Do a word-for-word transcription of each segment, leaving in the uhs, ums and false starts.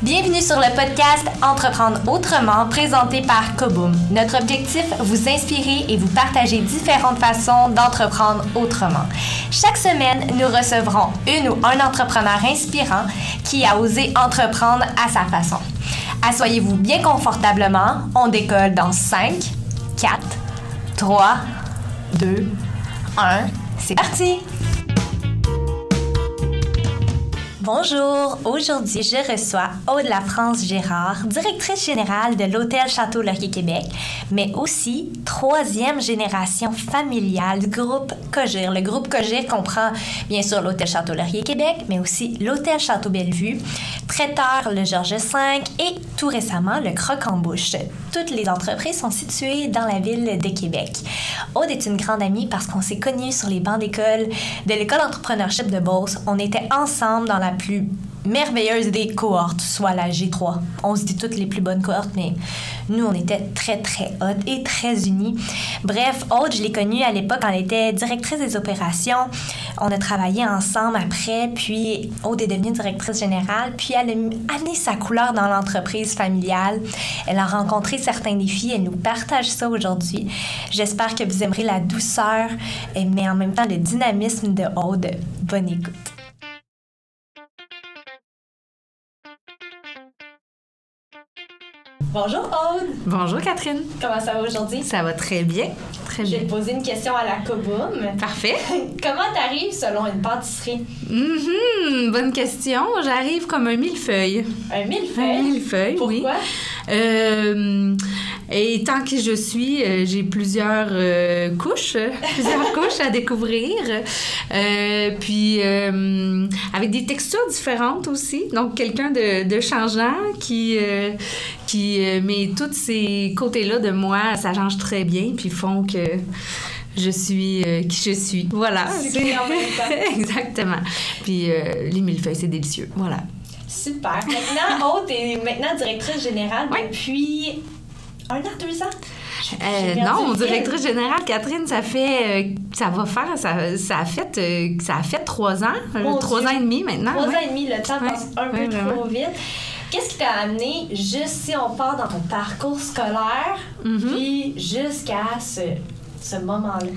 Bienvenue sur le podcast Entreprendre autrement, présenté par Koboom. Notre objectif, vous inspirer et vous partager différentes façons d'entreprendre autrement. Chaque semaine, nous recevrons une ou un entrepreneur inspirant qui a osé entreprendre à sa façon. Assoyez-vous bien confortablement, on décolle dans cinq, quatre, trois, deux, un, c'est parti! Bonjour, aujourd'hui je reçois Aude Lafrance-Gérard, directrice générale de l'Hôtel Château Laurier Québec, mais aussi troisième génération familiale du groupe Cogir. Le groupe Cogir comprend bien sûr l'Hôtel Château Laurier Québec, mais aussi l'Hôtel Château Bellevue, Traiteur le Georges cinq et tout récemment le Croc-en-Bouche. Toutes les entreprises sont situées dans la ville de Québec. Aude est une grande amie parce qu'on s'est connus sur les bancs d'école de l'école d'entrepreneurship de Beauce. On était ensemble dans la plus merveilleuse des cohortes, soit la G trois. On se dit toutes les plus bonnes cohortes, mais nous, on était très, très hot et très unis. Bref, Aude, je l'ai connue à l'époque quand elle était directrice des opérations. On a travaillé ensemble après, puis Aude est devenue directrice générale, puis elle a amené sa couleur dans l'entreprise familiale. Elle a rencontré certains défis, elle nous partage ça aujourd'hui. J'espère que vous aimerez la douceur, mais en même temps le dynamisme de Aude. Bonne écoute. Bonjour Aude! Bonjour Catherine! Comment ça va aujourd'hui? Ça va très bien, très bien. Je vais te poser une question à la Koboom. Parfait. Comment t'arrives selon une pâtisserie? Mm-hmm, bonne question. J'arrive comme un millefeuille. Un millefeuille? Un millefeuille, oui. Pourquoi? Euh, et tant que je suis, euh, j'ai plusieurs euh, couches, plusieurs couches à découvrir. Euh, puis euh, avec des textures différentes aussi. Donc quelqu'un de, de changeant qui euh, qui euh, met tous ces côtés-là de moi, ça change très bien, puis font que je suis euh, qui je suis. Voilà. C'est en même temps. Exactement. Puis euh, les millefeuilles, c'est délicieux. Voilà. Super. Maintenant, Aude est maintenant directrice générale oui. depuis un an, deux ans? Euh, non, directrice générale, Catherine, ça fait, euh, ça va faire, ça, ça a fait, euh, ça a fait trois ans, euh, trois ans et demi maintenant. Trois ouais. ans et demi, le temps ouais. passe un ouais, peu vraiment. trop vite. Qu'est-ce qui t'a amené, juste si on part dans ton parcours scolaire, mm-hmm. puis jusqu'à ce, ce moment-là?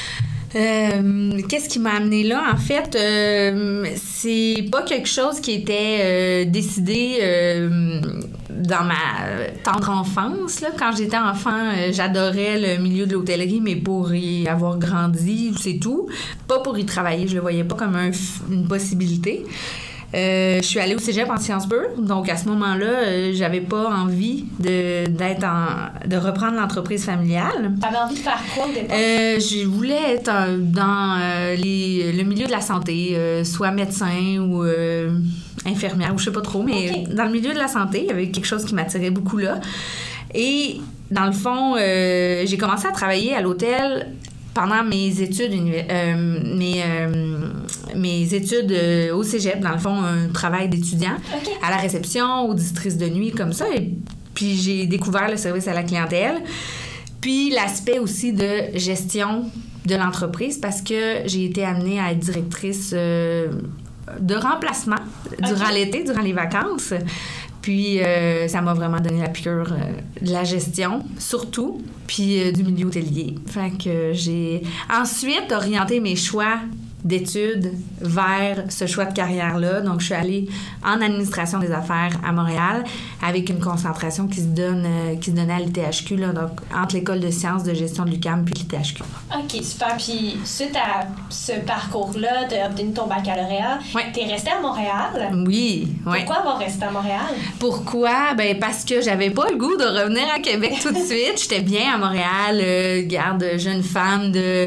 Euh, qu'est-ce qui m'a amené là? En fait, euh, c'est pas quelque chose qui était euh, décidé euh, dans ma tendre enfance. Là. Quand j'étais enfant, euh, j'adorais le milieu de l'hôtellerie, mais pour y avoir grandi, c'est tout. Pas pour y travailler, je le voyais pas comme un, une possibilité. Euh, je suis allée au cégep en sciences pures, donc à ce moment-là, euh, j'avais pas envie de d'être en, de reprendre l'entreprise familiale. T'avais envie de faire quoi au départ? Euh, je voulais être euh, dans euh, les, le milieu de la santé, euh, soit médecin ou euh, infirmière, ou je sais pas trop, mais okay. Dans le milieu de la santé, il y avait quelque chose qui m'attirait beaucoup là. Et dans le fond, euh, j'ai commencé à travailler à l'hôtel pendant mes études, euh, mes, euh, mes études euh, au cégep, dans le fond, un travail d'étudiant, okay. À la réception, auditrice de nuit, comme ça. Et puis, j'ai découvert le service à la clientèle. Puis, l'aspect aussi de gestion de l'entreprise parce que j'ai été amenée à être directrice euh, de remplacement durant okay. l'été, durant les vacances. Puis, euh, ça m'a vraiment donné la piqûre euh, de la gestion, surtout, puis euh, du milieu hôtelier. Fait que j'ai ensuite orienté mes choix d'études vers ce choix de carrière-là. Donc, je suis allée en administration des affaires à Montréal avec une concentration qui se donne, euh, qui se donnait à l'I T H Q, là, donc entre l'école de sciences de gestion de l'U Q A M puis l'I T H Q. OK, super. Puis, suite à ce parcours-là, tu as obtenu ton baccalauréat. Oui. Tu es restée à Montréal. Oui, oui. Pourquoi avoir resté à Montréal? Pourquoi? Ben parce que j'avais pas le goût de revenir à Québec tout de suite. J'étais bien à Montréal, euh, garde jeune femme de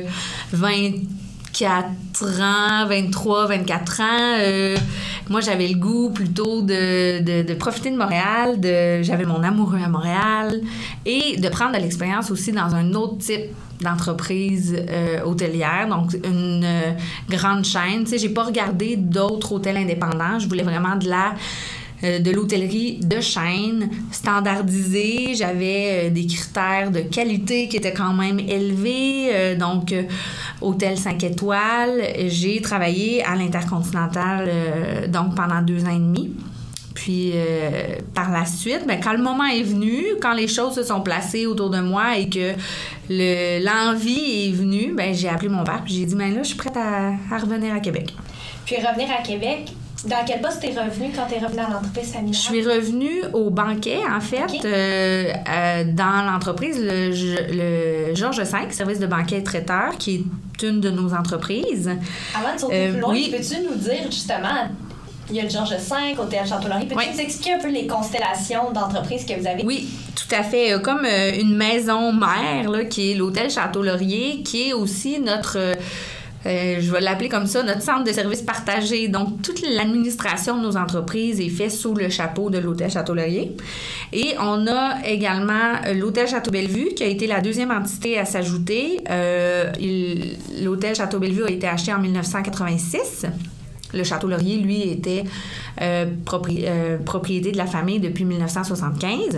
vingt-quatre ans, vingt-trois, vingt-quatre ans. Euh, moi, j'avais le goût plutôt de, de, de profiter de Montréal. De, j'avais mon amoureux à Montréal et de prendre de l'expérience aussi dans un autre type d'entreprise euh, hôtelière, donc une euh, grande chaîne. Tu sais, j'ai pas regardé d'autres hôtels indépendants. Je voulais vraiment de la de l'hôtellerie de chaîne, standardisée. J'avais euh, des critères de qualité qui étaient quand même élevés. Euh, donc, euh, hôtel cinq étoiles. J'ai travaillé à l'Intercontinental euh, donc pendant deux ans et demi. puis euh, par la suite, ben, quand le moment est venu, quand les choses se sont placées autour de moi et que le, l'envie est venue, ben, j'ai appelé mon père puis j'ai dit, ben là, je suis prête à, à revenir à Québec. Puis revenir à Québec, dans quel poste t'es revenue quand t'es revenue à l'entreprise familiale? Je suis revenue au banquet, en fait, okay. euh, euh, dans l'entreprise, le, le Georges cinq, service de banquet et traiteur, qui est une de nos entreprises. Avant de sauter euh, plus loin, oui. peux-tu nous dire, justement, il y a le Georges cinq, Hôtel Château-Laurier, peux-tu oui. nous expliquer un peu les constellations d'entreprises que vous avez? Oui, tout à fait. Comme euh, une maison mère, là, qui est l'Hôtel Château-Laurier, qui est aussi notre... Euh, Euh, je vais l'appeler comme ça, notre centre de services partagé. Donc, toute l'administration de nos entreprises est faite sous le chapeau de l'Hôtel Château-Laurier. Et on a également l'Hôtel Château-Bellevue, qui a été la deuxième entité à s'ajouter. Euh, il, l'Hôtel Château-Bellevue a été acheté en dix-neuf cent quatre-vingt-six. Le Château-Laurier, lui, était euh, propri- euh, propriété de la famille depuis dix-neuf cent soixante-quinze.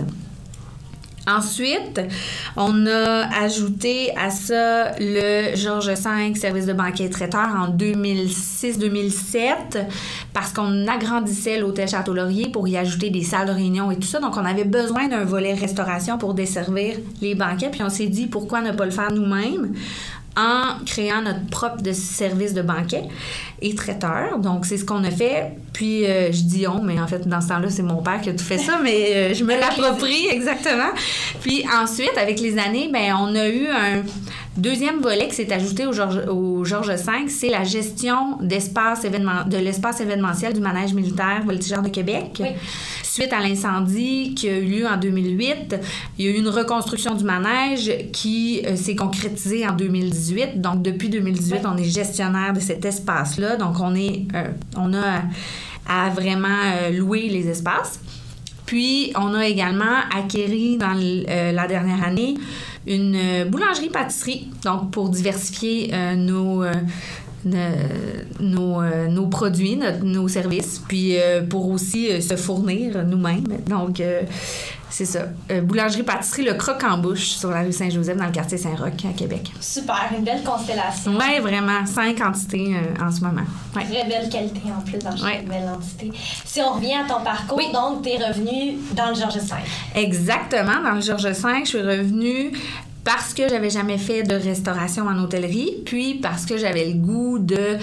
Ensuite, on a ajouté à ça le Georges cinq, service de banquet et traiteur en deux mille six deux mille sept parce qu'on agrandissait l'Hôtel Château-Laurier pour y ajouter des salles de réunion et tout ça. Donc, on avait besoin d'un volet restauration pour desservir les banquets. Puis, on s'est dit, pourquoi ne pas le faire nous-mêmes en créant notre propre de service de banquet et traiteur. Donc, c'est ce qu'on a fait. Puis, euh, je dis on, mais en fait, dans ce temps-là, c'est mon père qui a tout fait ça, mais euh, je me l'approprie, exactement. Puis ensuite, avec les années, ben on a eu un deuxième volet qui s'est ajouté au Georges, au Georges cinq, c'est la gestion d'espace événement, de l'espace événementiel du manège militaire Voltigeur de Québec. Oui. Suite à l'incendie qui a eu lieu en deux mille huit, il y a eu une reconstruction du manège qui euh, s'est concrétisée en deux mille dix-huit. Donc, depuis deux mille dix-huit, oui. on est gestionnaire de cet espace-là. Donc, on est, euh, on a à vraiment euh, louer les espaces. Puis, on a également acquéri dans l, euh, la dernière année une euh, boulangerie-pâtisserie, donc pour diversifier euh, nos, euh, nos, euh, nos produits, notre, nos services, puis euh, pour aussi euh, se fournir nous-mêmes. Donc, euh, c'est ça. Euh, boulangerie-pâtisserie, le Croc-en-Bouche sur la rue Saint-Joseph, dans le quartier Saint-Roch, à Québec. Super, une belle constellation. Oui, vraiment. Cinq entités euh, en ce moment. Ouais. Très belle qualité en plus dans chaque ouais. belle entité. Si on revient à ton parcours, oui. donc tu es revenue dans le Georges cinq. Exactement. Dans le Georges cinq, je suis revenue parce que j'avais jamais fait de restauration en hôtellerie, puis parce que j'avais le goût de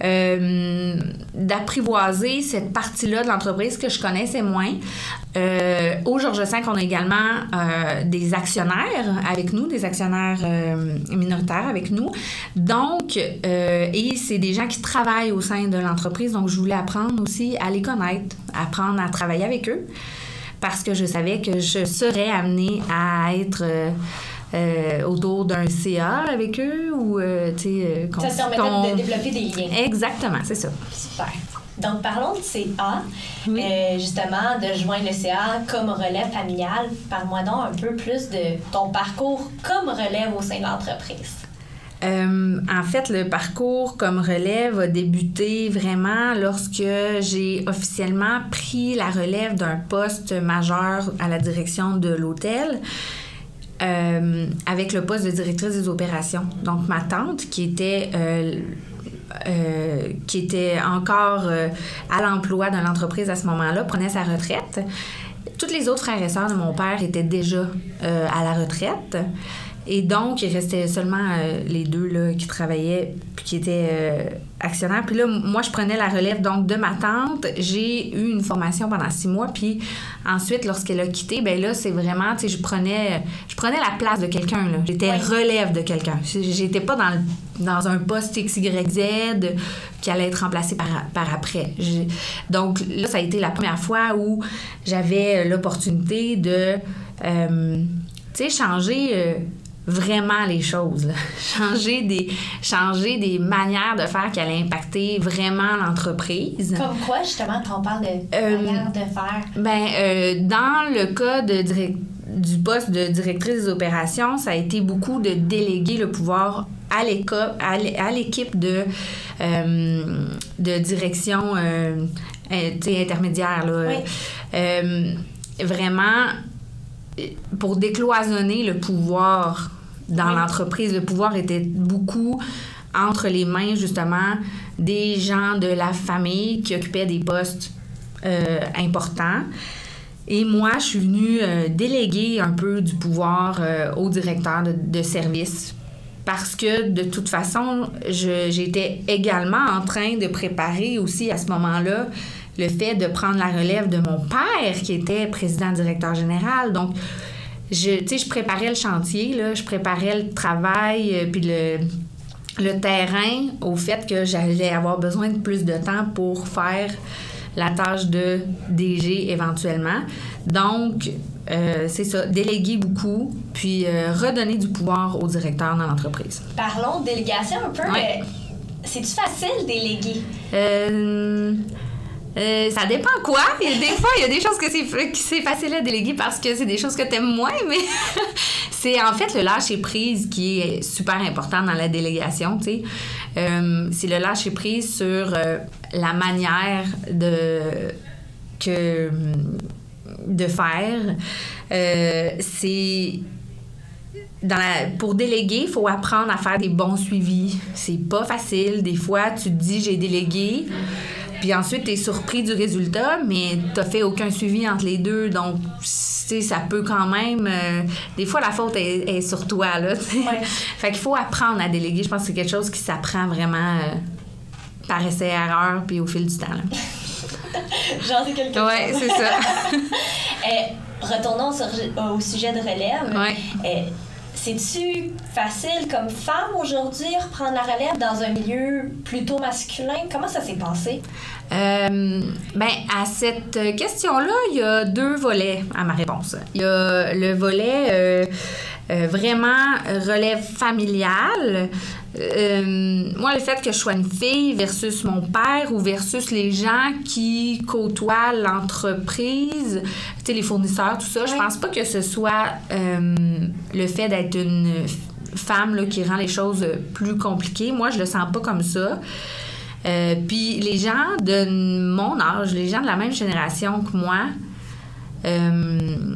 euh, d'apprivoiser cette partie-là de l'entreprise que je connaissais moins. Euh, au Georges cinq, on a également euh, des actionnaires avec nous, des actionnaires euh, minoritaires avec nous. Donc, euh, et c'est des gens qui travaillent au sein de l'entreprise, donc je voulais apprendre aussi à les connaître, apprendre à travailler avec eux, parce que je savais que je serais amenée à être... Euh, Euh, autour d'un C A avec eux ou euh, tu sais euh, ça te permettait de développer des liens. Exactement, c'est ça. Super. Donc parlons de C A, oui. euh, justement de joindre le C A comme relève familiale. Parle-moi donc un peu plus de ton parcours comme relève au sein de l'entreprise. Euh, en fait, le parcours comme relève a débuté vraiment lorsque j'ai officiellement pris la relève d'un poste majeur à la direction de l'hôtel. Euh, avec le poste de directrice des opérations. Donc, ma tante, qui était, euh, euh, qui était encore euh, à l'emploi dans l'entreprise à ce moment-là, prenait sa retraite. Tous les autres frères et sœurs de mon père étaient déjà euh, à la retraite. Et donc, il restait seulement euh, les deux là, qui travaillaient puis qui étaient euh, actionnaires. Puis là, moi, je prenais la relève donc de ma tante. J'ai eu une formation pendant six mois. Puis ensuite, lorsqu'elle a quitté, ben là, c'est vraiment, tu sais, je prenais, je prenais la place de quelqu'un. Là. J'étais ouais. relève de quelqu'un. J'étais pas dans, le, dans un poste X Y Z qui allait être remplacé par, par après. J'ai, donc là, ça a été la première fois où j'avais l'opportunité de, euh, tu sais, changer... Euh, vraiment les choses, là. changer des changer des manières de faire qui allaient impacter vraiment l'entreprise. Comme quoi, justement, quand on parle de euh, manière de faire? Ben, euh, dans le cas de direct, du poste de directrice des opérations, ça a été beaucoup de déléguer le pouvoir à l'équipe, à l'équipe de, euh, de direction euh, intermédiaire. Là. Oui. Euh, vraiment... pour décloisonner le pouvoir dans oui. l'entreprise. Le pouvoir était beaucoup entre les mains, justement, des gens de la famille qui occupaient des postes euh, important. Et moi, je suis venue euh, déléguer un peu du pouvoir euh, au directeur de, de service parce que, de toute façon, je, j'étais également en train de préparer aussi à ce moment-là le fait de prendre la relève de mon père qui était président-directeur général. Donc, je, tu sais, je préparais le chantier, là, je préparais le travail, euh, puis le, le terrain au fait que j'allais avoir besoin de plus de temps pour faire la tâche de D G éventuellement. Donc, euh, c'est ça, déléguer beaucoup, puis euh, redonner du pouvoir au directeur dans l'entreprise. Parlons de délégation un peu. Ouais. Euh, c'est-tu facile déléguer? Euh... Euh, ça dépend quoi. Il y a des fois, il y a des choses que c'est, que c'est facile à déléguer parce que c'est des choses que t'aimes moins, mais c'est en fait le lâcher-prise qui est super important dans la délégation, tu sais. Euh, c'est le lâcher-prise sur euh, la manière de, que, de faire. Euh, c'est... Dans la, pour déléguer, il faut apprendre à faire des bons suivis. C'est pas facile. Des fois, tu te dis « j'ai délégué », puis ensuite, t'es surpris du résultat, mais t'as fait aucun suivi entre les deux. Donc, tu sais, ça peut quand même... Euh, des fois, la faute est, est sur toi, là, tu sais. Ouais. Fait qu'il faut apprendre à déléguer. Je pense que c'est quelque chose qui s'apprend vraiment euh, par essai-erreur, puis au fil du temps, là. J'en sais quelque chose. Oui, c'est ça. euh, retournons sur, au sujet de relève. Ouais. Euh, C'est-tu facile comme femme aujourd'hui reprendre la relève dans un milieu plutôt masculin? Comment ça s'est passé? Euh, ben, à cette question-là, il y a deux volets à ma réponse. Il y a le volet euh, euh, vraiment relève familiale. Euh, moi, le fait que je sois une fille versus mon père ou versus les gens qui côtoient l'entreprise, tu sais, les fournisseurs, tout ça, oui. Je pense pas que ce soit euh, le fait d'être une femme là, qui rend les choses plus compliquées. Moi, je le sens pas comme ça. Euh, puis les gens de mon âge, les gens de la même génération que moi, euh,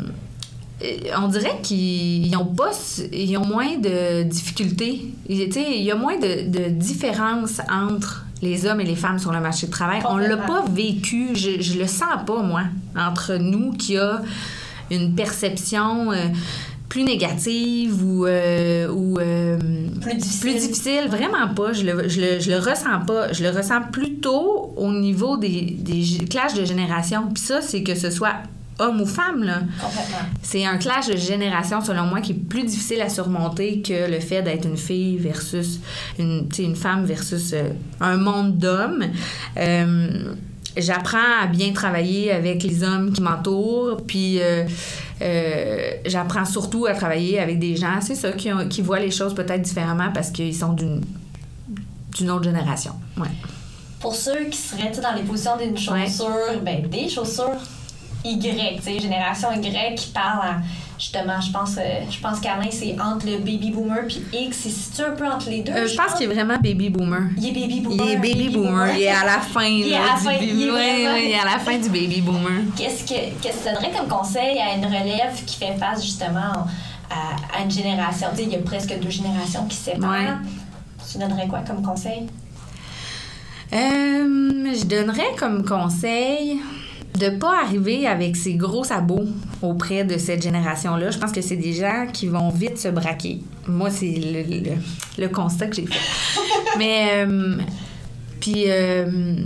on dirait qu'ils ont pas, ils ont moins de difficultés. Tu sais, il y a moins de, de différence entre les hommes et les femmes sur le marché du travail. On l'a pas vécu, je, je le sens pas, moi, entre nous, qu'il y a une perception euh, plus négative ou, euh, ou euh, plus, difficile. plus difficile. Vraiment pas. Je le, je, le, je le ressens pas. Je le ressens plutôt au niveau des, des clashs de génération. Puis ça, c'est que ce soit homme ou femme, là. Complètement. C'est un clash de génération, selon moi, qui est plus difficile à surmonter que le fait d'être une fille versus une, une femme versus euh, un monde d'hommes. Euh, j'apprends à bien travailler avec les hommes qui m'entourent, puis euh, euh, j'apprends surtout à travailler avec des gens, c'est ça, qui, ont, qui voient les choses peut-être différemment parce qu'ils sont d'une, d'une autre génération. Ouais. Pour ceux qui seraient dans les positions d'une chaussure, ouais. ben des chaussures Y, tu sais, génération Y qui parle à, justement, je pense, euh, je pense qu'Alain, c'est entre le baby boomer puis X, c'est situé un peu entre les deux. Euh, je, je pense, pense qu'il est vraiment baby boomer. Il est baby boomer. Il est baby, baby boomer. boomer. Il est à la fin, il là, à du fin, baby. Il est, ouais, ouais, il est à la fin du baby boomer. Qu'est-ce que, qu'est-ce que tu donnerais comme conseil à une relève qui fait face justement à, à une génération? Tu sais, il y a presque deux générations qui se séparent. Ouais. Tu donnerais quoi comme conseil? Euh, je donnerais comme conseil de pas arriver avec ses gros sabots auprès de cette génération-là. Je pense que c'est des gens qui vont vite se braquer. Moi, c'est le, le, le constat que j'ai fait. Mais, euh, puis, euh,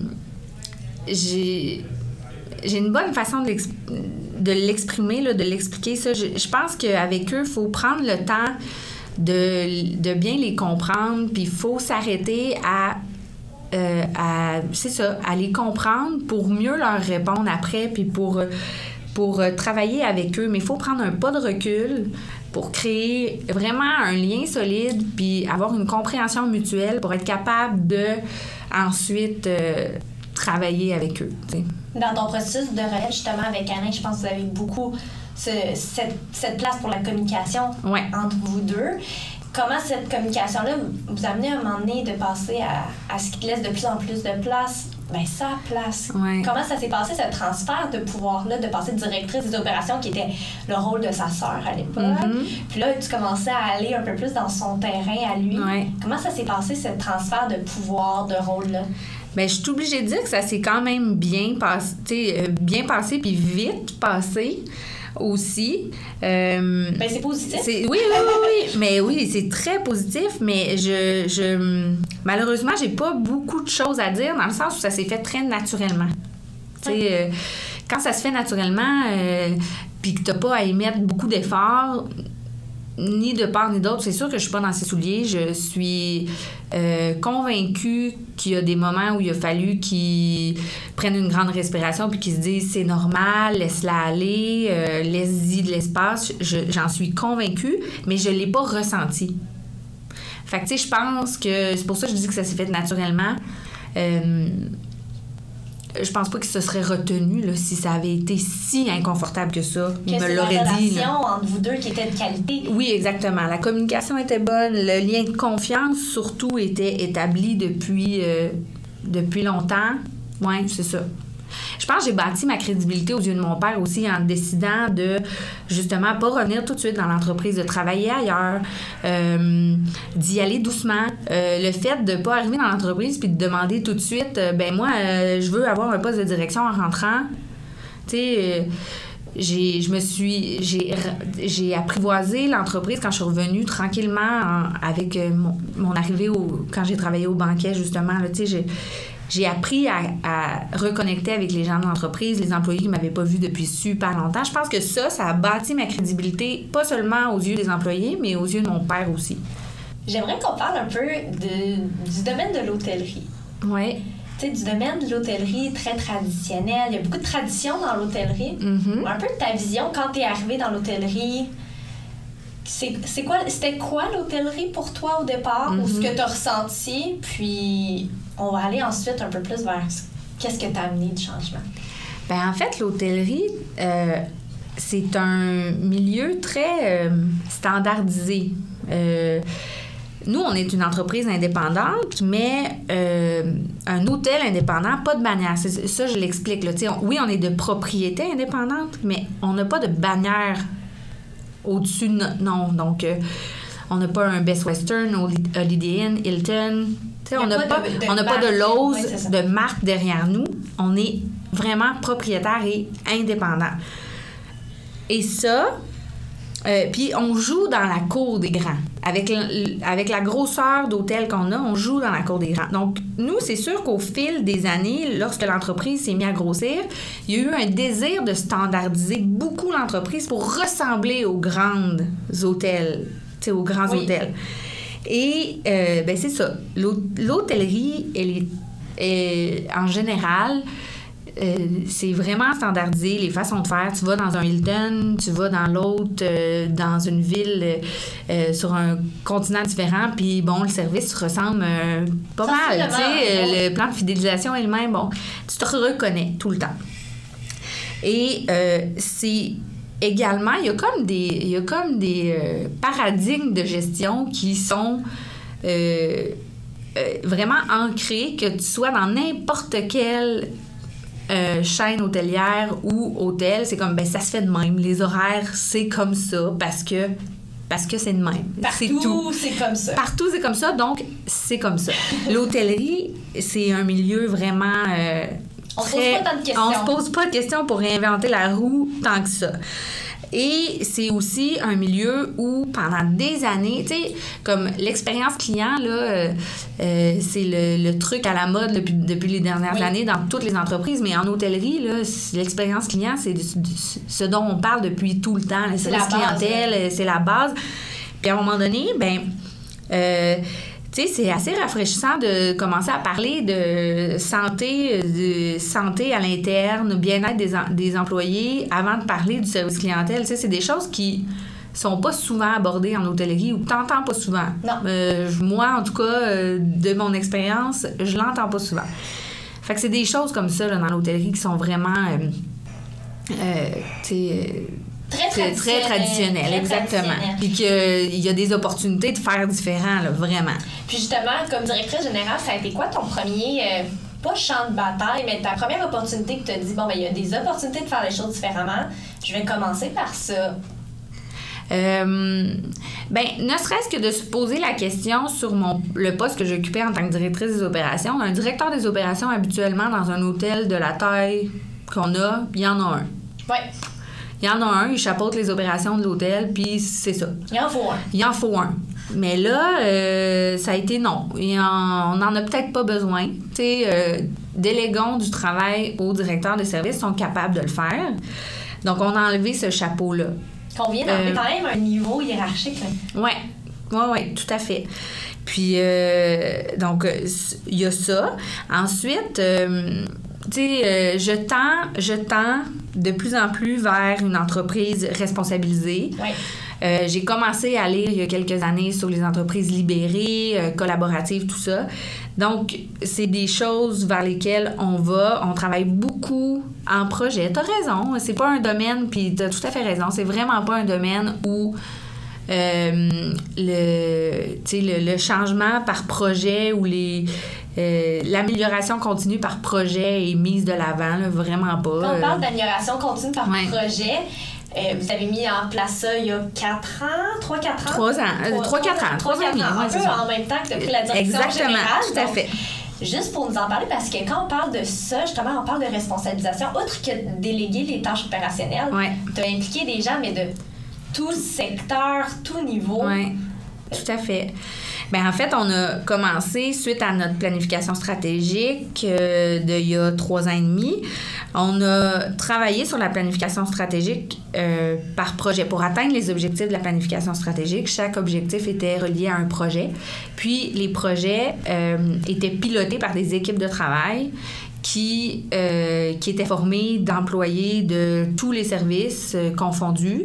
j'ai, j'ai une bonne façon de, l'ex, de l'exprimer, là, de l'expliquer ça. Je, je pense qu'avec eux, il faut prendre le temps de, de bien les comprendre, puis il faut s'arrêter à Euh, à, c'est ça, à les comprendre pour mieux leur répondre après, puis pour, pour euh, travailler avec eux. Mais il faut prendre un pas de recul pour créer vraiment un lien solide, puis avoir une compréhension mutuelle pour être capable de ensuite euh, travailler avec eux. T'sais. Dans ton processus de relève, justement, avec Alain, je pense que vous avez beaucoup ce, cette, cette place pour la communication ouais. entre vous deux. Comment cette communication-là vous a amené à un moment donné de passer à, à ce qui te laisse de plus en plus de place? Bien, sa place. Ouais. Comment ça s'est passé, ce transfert de pouvoir-là, de passer directrice des opérations, qui était le rôle de sa sœur à l'époque? Mm-hmm. Puis là, tu commençais à aller un peu plus dans son terrain à lui. Ouais. Comment ça s'est passé, ce transfert de pouvoir, de rôle-là? Ben, je suis obligée de dire que ça s'est quand même bien passé, euh, bien passé puis vite passé aussi. Euh, ben, c'est positif. C'est, oui, oui, oui, oui. Mais oui, c'est très positif, mais je, je malheureusement, j'ai pas beaucoup de choses à dire dans le sens où ça s'est fait très naturellement. Tu sais, euh, quand ça se fait naturellement, euh, puis que t'as pas à y mettre beaucoup d'efforts, ni de part ni d'autre, c'est sûr que je suis pas dans ses souliers. Je suis euh, convaincue qu'il y a des moments où il a fallu qu'ils prennent une grande respiration puis qu'ils se disent c'est normal, laisse-la aller, euh, laisse-y de l'espace. Je, j'en suis convaincue, mais je l'ai pas ressenti. Fait que tu sais, je pense que c'est pour ça que je dis que ça s'est fait naturellement. Euh, Je pense pas qu'il se serait retenu là, si ça avait été si inconfortable que ça. Il que me l'aurait dit. C'est la relation entre vous deux qui était de qualité. Oui, exactement. La communication était bonne. Le lien de confiance, surtout, était établi depuis, euh, depuis longtemps. Oui, c'est ça. Je pense que j'ai bâti ma crédibilité aux yeux de mon père aussi en décidant de, justement, pas revenir tout de suite dans l'entreprise, de travailler ailleurs, euh, d'y aller doucement. Euh, le fait de pas arriver dans l'entreprise puis de demander tout de suite, euh, ben moi, euh, je veux avoir un poste de direction en rentrant. Tu sais... Euh, J'ai, je me suis, j'ai, j'ai apprivoisé l'entreprise quand je suis revenue tranquillement en, avec mon, mon arrivée au, quand j'ai travaillé au banquet, justement. Là, tu sais, j'ai, j'ai appris à, à reconnecter avec les gens de l'entreprise, les employés qui ne m'avaient pas vu depuis super longtemps. Je pense que ça, ça a bâti ma crédibilité, pas seulement aux yeux des employés, mais aux yeux de mon père aussi. J'aimerais qu'on parle un peu de, du domaine de l'hôtellerie. Oui. Tu sais, du domaine de l'hôtellerie très traditionnel. Il y a beaucoup de traditions dans l'hôtellerie. Mm-hmm. Un peu de ta vision quand tu es arrivé dans l'hôtellerie. C'est, c'est quoi, c'était quoi l'hôtellerie pour toi au départ? Mm-hmm. Ou ce que tu as ressenti? Puis on va aller ensuite un peu plus vers qu'est-ce que tu as amené de changement. Bien, en fait, l'hôtellerie, euh, c'est un milieu très euh, standardisé. Euh, Nous, on est une entreprise indépendante, mais euh, un hôtel indépendant, pas de bannière. C'est, ça, je l'explique. Là. On, oui, on est de propriété indépendante, mais on n'a pas de bannière au-dessus de notre nom. Donc, euh, on n'a pas un Best Western, Holiday Inn, Hilton. On n'a pas, de, de on n'a pas de Lowe's, oui, de marque derrière nous. On est vraiment propriétaire et indépendant. Et ça... Euh, puis on joue dans la cour des grands. Avec, l- avec la grosseur d'hôtel qu'on a, on joue dans la cour des grands. Donc, nous, c'est sûr qu'au fil des années, lorsque l'entreprise s'est mise à grossir, il y a eu un désir de standardiser beaucoup l'entreprise pour ressembler aux grands hôtels, tu sais, aux grands oui. hôtels. Et, euh, ben c'est ça. L'hôtellerie, elle est, est en général... Euh, c'est vraiment standardisé, les façons de faire. Tu vas dans un Hilton, tu vas dans l'autre, euh, dans une ville euh, sur un continent différent, puis bon, le service ressemble euh, pas ça, mal. Tu sais, euh, le plan de fidélisation est le même. Bon, tu te reconnais tout le temps. Et euh, c'est également, il y a comme des, il y a comme des euh, paradigmes de gestion qui sont euh, euh, vraiment ancrés, que tu sois dans n'importe quel Euh, chaîne hôtelière ou hôtel, c'est comme, ben ça se fait de même. Les horaires, c'est comme ça parce que parce que c'est de même. Partout, c'est tout. c'est comme ça. Partout, c'est comme ça, donc c'est comme ça. L'hôtellerie, c'est un milieu vraiment... Euh, on très, se pose pas tant de questions. On se pose pas de questions pour réinventer la roue tant que ça. Et c'est aussi un milieu où, pendant des années, tu sais, comme l'expérience client, là, euh, euh, c'est le, le truc à la mode depuis, depuis les dernières oui. années dans toutes les entreprises, mais en hôtellerie, là, l'expérience client, c'est du, du, ce dont on parle depuis tout le temps. Le service clientèle, ouais. c'est la base. Puis à un moment donné, ben euh, tu sais, c'est assez rafraîchissant de commencer à parler de santé, de santé à l'interne, bien-être des, des employés avant de parler du service clientèle. Tu sais, c'est des choses qui sont pas souvent abordées en hôtellerie ou t'entends pas souvent. Non. Euh, moi, en tout cas, euh, de mon expérience, je l'entends pas souvent. Fait que c'est des choses comme ça là, dans l'hôtellerie qui sont vraiment, euh, euh, tu sais... Très traditionnel. Très traditionnel, très exactement. Traditionnel. Puis qu'il y a des opportunités de faire différent, là, vraiment. Puis justement, comme directrice générale, ça a été quoi ton premier, euh, pas champ de bataille, mais ta première opportunité que tu as dit, bon, ben il y a des opportunités de faire les choses différemment, je vais commencer par ça? Euh, ben, ne serait-ce que de se poser la question sur mon, le poste que j'occupais en tant que directrice des opérations. Un directeur des opérations, habituellement, dans un hôtel de la taille qu'on a, il y en a un. Oui. Il y en a un, il chapeaute les opérations de l'hôtel, puis c'est ça. Il en faut un. Il en faut un. Mais là, euh, ça a été non. Et en, on n'en a peut-être pas besoin. Tu sais, euh, déléguons du travail aux directeurs de services sont capables de le faire. Donc, on a enlevé ce chapeau-là. Qu'on vient d'enlever euh, quand même un niveau hiérarchique. Oui, oui, oui, tout à fait. Puis, euh, donc, il y a ça. Ensuite... Euh, tu sais, euh, je tends, je tends de plus en plus vers une entreprise responsabilisée. Oui. Euh, j'ai commencé à lire il y a quelques années sur les entreprises libérées, euh, collaboratives, tout ça. Donc, c'est des choses vers lesquelles on va. On travaille beaucoup en projet. T'as raison, c'est pas un domaine, puis t'as tout à fait raison, c'est vraiment pas un domaine où... Euh, le, le, le changement par projet ou les, euh, l'amélioration continue par projet est mise de l'avant, là, vraiment pas. Quand on parle d'amélioration continue par ouais. projet, euh, vous avez mis en place ça il y a quatre ans, trois quatre ans? trois ans, trois quatre ans. trois quatre ans, un peu en même temps que tu as pris la direction Exactement, générale. Tout à fait. Donc, juste pour nous en parler, parce que quand on parle de ça, justement, on parle de responsabilisation. Outre que déléguer les tâches opérationnelles, ouais. tu as impliqué des gens, mais de tout secteur, tout niveau. Oui, tout à fait. Bien, en fait, on a commencé, suite à notre planification stratégique euh, d'il y a trois ans et demi, on a travaillé sur la planification stratégique euh, par projet. Pour atteindre les objectifs de la planification stratégique, chaque objectif était relié à un projet. Puis, les projets euh, étaient pilotés par des équipes de travail qui, euh, qui étaient formées d'employés de tous les services euh, confondus.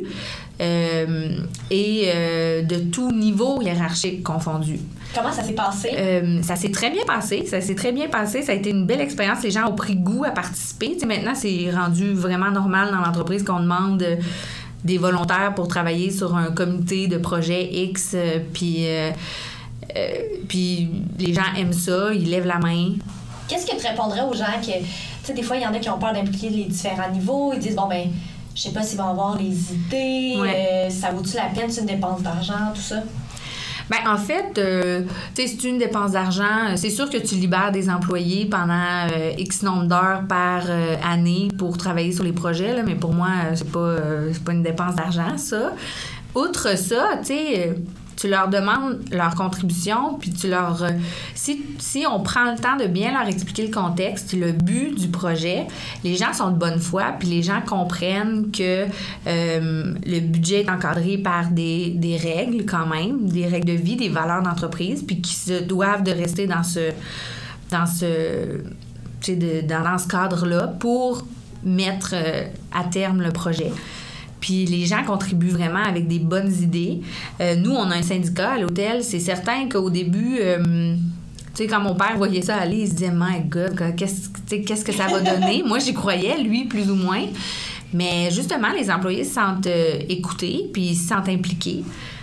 Euh, et euh, de tout niveau hiérarchique confondu. Comment ça s'est passé? Euh, ça s'est très bien passé. Ça s'est très bien passé. Ça a été une belle expérience. Les gens ont pris goût à participer. Tu sais, maintenant, c'est rendu vraiment normal dans l'entreprise qu'on demande des volontaires pour travailler sur un comité de projet X. Euh, puis, euh, euh, puis les gens aiment ça. Ils lèvent la main. Qu'est-ce que tu répondrais aux gens que... Tu sais, des fois, il y en a qui ont peur d'impliquer les différents niveaux. Ils disent, bon, ben je sais pas s'ils vont avoir les idées, ouais. euh, ça vaut-tu la peine, c'est une dépense d'argent, tout ça? Bien, en fait, euh, tu sais, c'est une dépense d'argent. C'est sûr que tu libères des employés pendant euh, X nombre d'heures par euh, année pour travailler sur les projets, là, mais pour moi, c'est pas, euh, c'est pas une dépense d'argent, ça. Outre ça, tu sais... Euh, tu leur demandes leur contribution, puis tu leur... Euh, si, si on prend le temps de bien leur expliquer le contexte, le but du projet, les gens sont de bonne foi, puis les gens comprennent que euh, le budget est encadré par des, des règles quand même, des règles de vie, des valeurs d'entreprise, puis qui se doivent de rester dans ce... dans ce... tu sais, de, dans, dans ce cadre-là pour mettre euh, à terme le projet. Puis les gens contribuent vraiment avec des bonnes idées. Euh, nous, on a un syndicat à l'hôtel. C'est certain qu'au début, euh, tu sais, quand mon père voyait ça aller, il se disait « My God, qu'est-ce, qu'est-ce que ça va donner? » Moi, j'y croyais, lui, plus ou moins. Mais justement, les employés se sentent euh, écoutés, puis ils se sentent impliqués.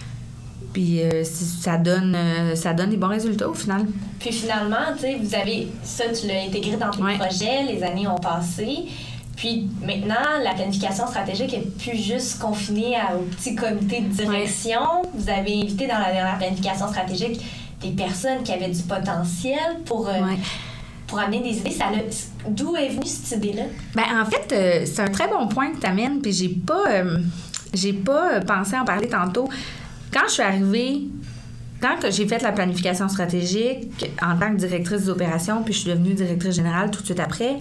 Puis euh, ça donne euh, ça donne des bons résultats au final. Puis finalement, tu sais, vous avez ça, tu l'as intégré dans tes ouais. projets, les années ont passé. Puis maintenant, la planification stratégique n'est plus juste confinée à, au petit comité de direction. Ouais. Vous avez invité dans la dernière planification stratégique des personnes qui avaient du potentiel pour, euh, ouais. pour amener des idées. Ça l'a, d'où est venue cette idée-là? Bien, en fait, euh, c'est un très bon point que tu amènes, puis j'ai pas, euh, j'ai pas pensé en parler tantôt. Quand je suis arrivée, quand j'ai fait la planification stratégique en tant que directrice des opérations, puis je suis devenue directrice générale tout de suite après,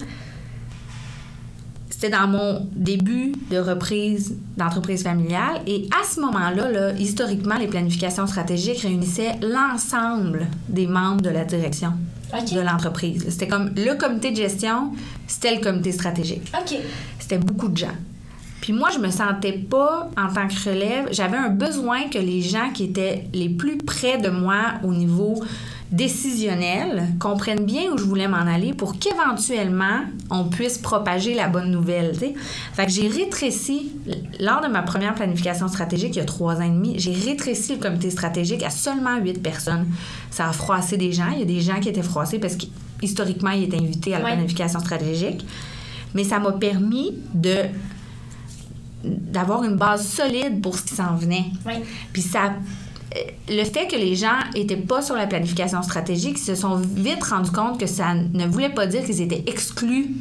c'était dans mon début de reprise d'entreprise familiale. Et à ce moment-là, là, historiquement, les planifications stratégiques réunissaient l'ensemble des membres de la direction okay. de l'entreprise. C'était comme le comité de gestion, c'était le comité stratégique. OK. C'était beaucoup de gens. Puis moi, je me sentais pas, en tant que relève, j'avais un besoin que les gens qui étaient les plus près de moi au niveau décisionnel comprennent bien où je voulais m'en aller pour qu'éventuellement, on puisse propager la bonne nouvelle. T'sais. Fait que j'ai rétréci, lors de ma première planification stratégique, il y a trois ans et demi, j'ai rétréci le comité stratégique à seulement huit personnes. Ça a froissé des gens. Il y a des gens qui étaient froissés parce qu'historiquement, ils étaient invités à la ouais. planification stratégique. Mais ça m'a permis de d'avoir une base solide pour ce qui s'en venait. Oui. Puis ça... Le fait que les gens étaient pas sur la planification stratégique, ils se sont vite rendus compte que ça ne voulait pas dire qu'ils étaient exclus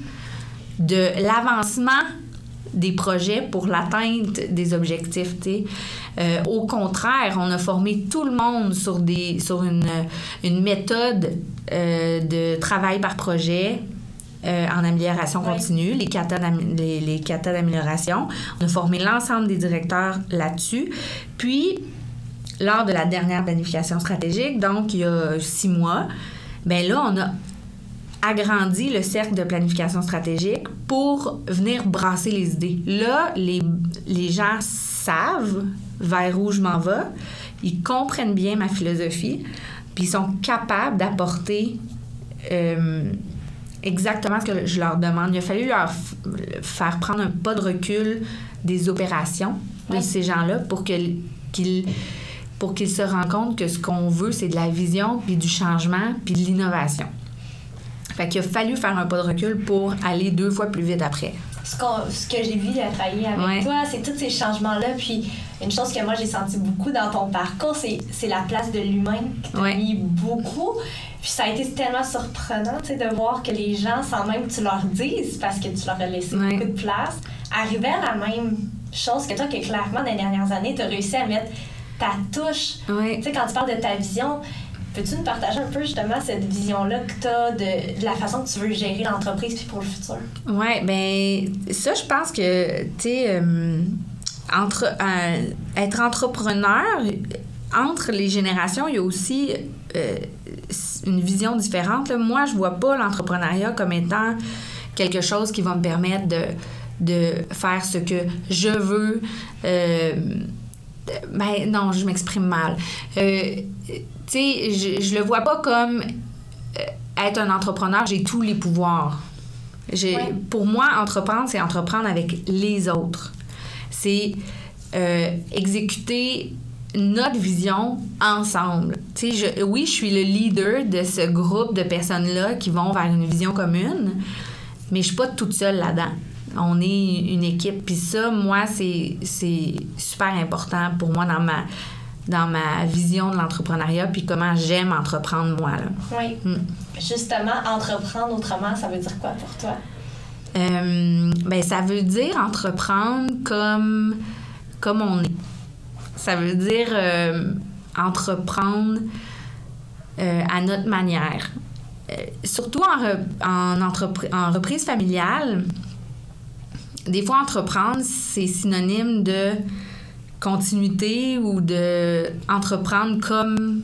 de l'avancement des projets pour l'atteinte des objectifs. Euh, au contraire, on a formé tout le monde sur, des, sur une, une méthode euh, de travail par projet euh, en amélioration continue, oui. les katas les, les katas d'amélioration. On a formé l'ensemble des directeurs là-dessus. Puis, lors de la dernière planification stratégique, donc il y a six mois, bien là, on a agrandi le cercle de planification stratégique pour venir brasser les idées. Là, les, les gens savent vers où je m'en vais, ils comprennent bien ma philosophie, puis ils sont capables d'apporter euh, exactement ce que je leur demande. Il a fallu leur f- faire prendre un pas de recul des opérations de oui. ces gens-là pour que, qu'ils pour qu'ils se rendent compte que ce qu'on veut, c'est de la vision, puis du changement, puis de l'innovation. Fait qu'il a fallu faire un pas de recul pour aller deux fois plus vite après. Ce, qu'on, ce que j'ai vu à travailler avec ouais. toi, c'est tous ces changements-là. Puis une chose que moi, j'ai senti beaucoup dans ton parcours, c'est, c'est la place de l'humain que tu as ouais. mis beaucoup. Puis ça a été tellement surprenant, tu sais, de voir que les gens, sans même que tu leur dises, parce que tu leur as laissé ouais. beaucoup de place, arrivaient à la même chose que toi, que clairement, dans les dernières années, tu as réussi à mettre ta touche. Oui. Tu sais, quand tu parles de ta vision, peux-tu nous partager un peu justement cette vision-là que tu as de, de la façon que tu veux gérer l'entreprise puis pour le futur? Oui, bien, ça, je pense que, tu sais, euh, entre, euh, être entrepreneur, entre les générations, il y a aussi euh, une vision différente. Là. Moi, je vois pas l'entrepreneuriat comme étant quelque chose qui va me permettre de, de faire ce que je veux. Euh, Ben non, je m'exprime mal. Euh, tu sais, je, je le vois pas comme euh, être un entrepreneur, j'ai tous les pouvoirs. J'ai, ouais. Pour moi, entreprendre, c'est entreprendre avec les autres. C'est euh, exécuter notre vision ensemble. Tu sais, je, oui, je suis le leader de ce groupe de personnes-là qui vont vers une vision commune, mais je suis pas toute seule là-dedans. On est une équipe. Puis ça, moi, c'est, c'est super important pour moi dans ma, dans ma vision de l'entrepreneuriat puis comment j'aime entreprendre, moi. Là. Oui. Mm. Justement, entreprendre autrement, ça veut dire quoi pour toi? Euh, ben, ça veut dire entreprendre comme, comme on est. Ça veut dire euh, entreprendre euh, à notre manière. Euh, surtout en, re, en, entrepr- en reprise familiale, des fois, entreprendre, c'est synonyme de continuité ou de entreprendre comme,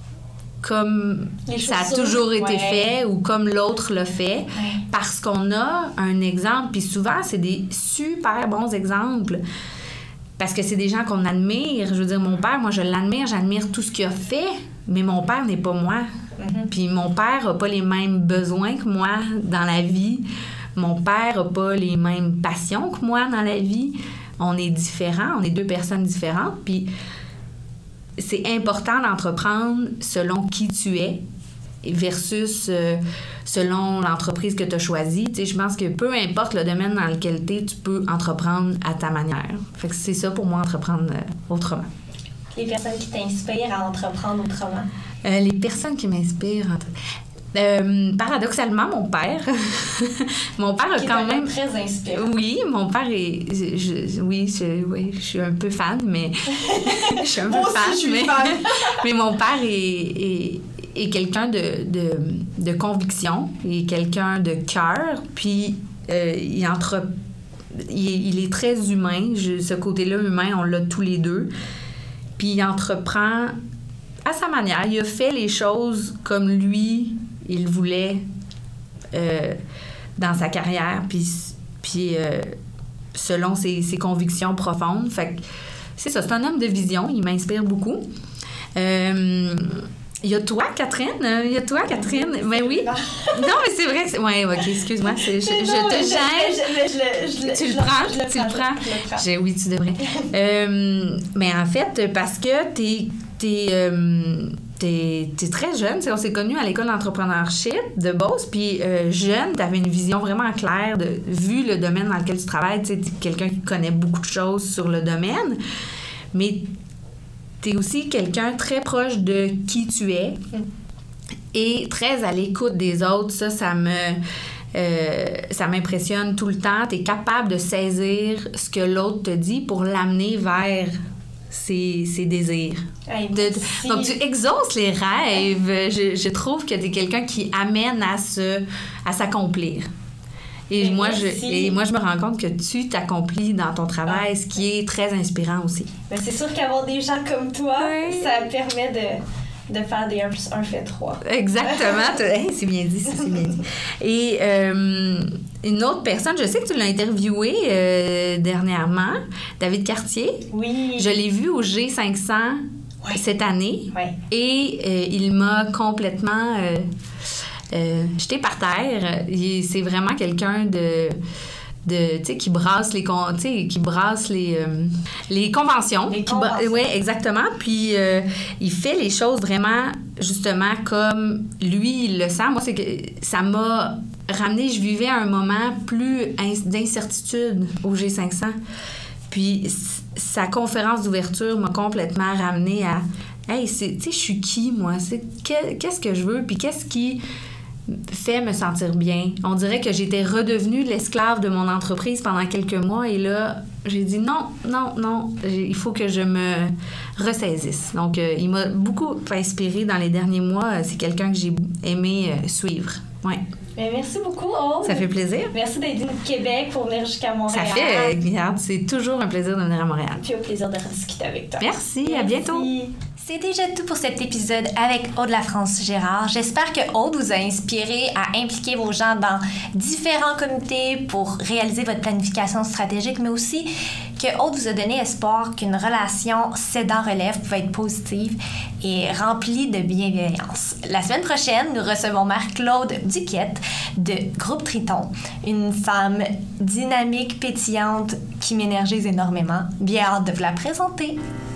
comme ça a toujours été ouais. fait ou comme l'autre l'a fait. Ouais. Parce qu'on a un exemple, puis souvent, c'est des super bons exemples. Parce que c'est des gens qu'on admire. Je veux dire, mon père, moi, je l'admire, j'admire tout ce qu'il a fait, mais mon père n'est pas moi. Mm-hmm. Puis mon père n'a pas les mêmes besoins que moi dans la vie. Mon père n'a pas les mêmes passions que moi dans la vie. On est différents, on est deux personnes différentes. Puis c'est important d'entreprendre selon qui tu es versus euh, selon l'entreprise que tu as choisie. Tu sais, je pense que peu importe le domaine dans lequel tu es, tu peux entreprendre à ta manière. Fait que c'est ça pour moi, entreprendre euh, autrement. Les personnes qui t'inspirent à entreprendre autrement? Euh, les personnes qui m'inspirent... Entre... Euh, paradoxalement, mon père. mon père a qui quand même. Très inspirant. Oui, mon père est. Je, je, oui, je, oui, je suis un peu fan, mais. je suis un peu fan, aussi, mais. fan. mais mon père est, est, est quelqu'un de, de, de conviction, il est quelqu'un de cœur, puis euh, il entre. Il, il est très humain. Je, ce côté-là, humain, on l'a tous les deux. Puis il entreprend à sa manière. Il a fait les choses comme lui. Il voulait euh, dans sa carrière, puis, puis euh, selon ses, ses convictions profondes. Fait que c'est ça, c'est un homme de vision, il m'inspire beaucoup. Euh, il y a toi, Catherine. Il y a toi, Catherine. Mais oui. Non, mais c'est vrai. Oui, OK, excuse-moi. C'est, je, je non, te gêne. Tu le prends? Tu le prends? J'ai, oui, tu devrais. euh, mais en fait, parce que t'es... t'es euh, t'es, t'es très jeune. T'sais, on s'est connus à l'école d'entrepreneurship de Beauce. Puis euh, jeune, t'avais une vision vraiment claire de, vu le domaine dans lequel tu travailles. T'es quelqu'un qui connaît beaucoup de choses sur le domaine. Mais t'es aussi quelqu'un très proche de qui tu es et très à l'écoute des autres. Ça, ça me... Euh, ça m'impressionne tout le temps. Tu es capable de saisir ce que l'autre te dit pour l'amener vers ses, ses désirs. Hey, de, donc, tu exauces les rêves. Je, je trouve que tu es quelqu'un qui amène à, se, à s'accomplir. Et moi, je, et moi, je me rends compte que tu t'accomplis dans ton travail, ce qui est très inspirant aussi. Mais c'est sûr qu'avoir des gens comme toi, oui. ça permet de... de faire des un plus un fait trois. Exactement. Hey, c'est bien dit, ça, c'est bien dit. Et euh, une autre personne, je sais que tu l'as interviewé euh, dernièrement, David Cartier. Oui. Je l'ai vu au G cinq cents oui. cette année. Oui. Et euh, il m'a complètement euh, euh, jeté par terre. Il, c'est vraiment quelqu'un de... de tu sais qui brasse les con, tu sais qui brasse les euh, les conventions, les conventions. Oui, exactement, puis euh, il fait les choses vraiment justement comme lui il le sent. Moi, c'est que ça m'a ramené, je vivais un moment plus in- d'incertitude au G cinq cents, puis c- sa conférence d'ouverture m'a complètement ramené à hey, c'est tu sais je suis qui moi, c'est que, qu'est-ce que je veux, puis qu'est-ce qui fait me sentir bien. On dirait que j'étais redevenue l'esclave de mon entreprise pendant quelques mois et là, j'ai dit non, non, non, il faut que je me ressaisisse. Donc, euh, il m'a beaucoup inspirée dans les derniers mois. C'est quelqu'un que j'ai aimé euh, suivre. Ouais. Mais merci beaucoup, Aude. Ça fait plaisir. Merci d'être venue de Québec pour venir jusqu'à Montréal. Ça fait, regarde, c'est toujours un plaisir de venir à Montréal. Puis au plaisir de rediscuter avec toi. Merci, merci. À bientôt. C'est déjà tout pour cet épisode avec Aude Lafrance-Gérard. J'espère que Aude vous a inspiré à impliquer vos gens dans différents comités pour réaliser votre planification stratégique, mais aussi que Aude vous a donné espoir qu'une relation cédant-relève pouvait être positive et remplie de bienveillance. La semaine prochaine, nous recevons Marie-Claude Duquette de Groupe Triton, une femme dynamique, pétillante, qui m'énergise énormément. Bien hâte de vous la présenter.